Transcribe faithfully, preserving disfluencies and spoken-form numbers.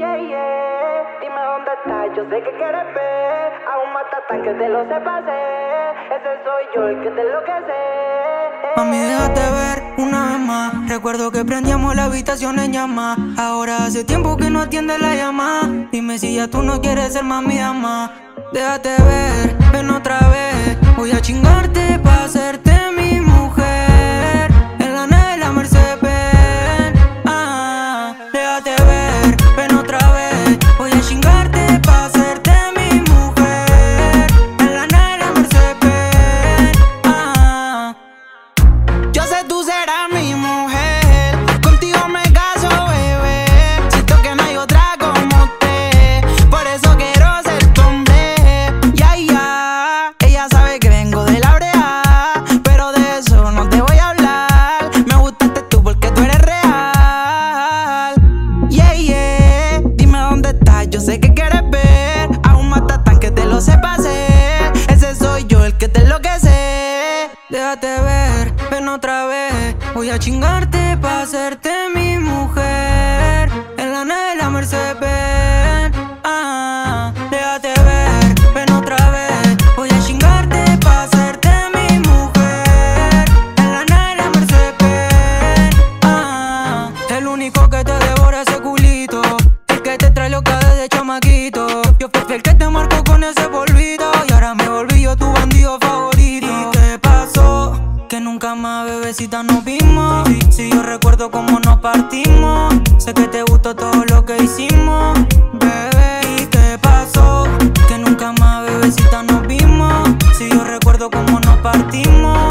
Yeah, yeah, dime dónde estás, yo sé que quieres ver. Aún más tan que te lo sepas hacer. Ese soy yo el que te enloquece. Mami, déjate ver una vez más. Recuerdo que prendíamos la habitación en llamas. Ahora hace tiempo que no atiende la llamada. Dime si ya tú no quieres ser más mi dama. Déjate ver, ven otra vez. Voy a chingarte pa' hacerte mi mujer. En la nave de la Mercedes. Ah, déjate ver, ven otra vez. Voy a chingarte pa' hacerte mi mujer. En la nave de la Mercedes. Ah, yo sé tú serás mi mujer. Contigo me caso, bebé. Siento que no hay otra como usted. Por eso quiero ser tu hombre. Ya, ya. Ella sabe que vengo de la brea, pero de eso no te voy a hablar. Me gustaste tú porque tú eres real. Yeah, yeah. Dime dónde estás, yo sé que quieres ver. Aún más tan que te lo sepa hacer. Ese soy yo el que te enloquece. Déjate ver, ven otra vez. Voy a chingarte pa' hacerte mi mujer. En la nave de la Mercedes. Ah, déjate ver, ven otra vez. Voy a chingarte pa' hacerte mi mujer. En la nave de la Mercedes. Ah, el único que te devora ese culito. El que te trae loca desde chamaquito. Yo fui el que te marcó con ese polvito. Y ahora me volví yo tu bandido favorito. ¿Y qué pasó? Que nunca más, bebecita, nos vimos. Si yo recuerdo cómo nos partimos. Sé que te gustó todo lo que hicimos, bebé. ¿Y qué pasó? Que nunca más, bebecita, nos vimos. Si yo recuerdo cómo nos partimos.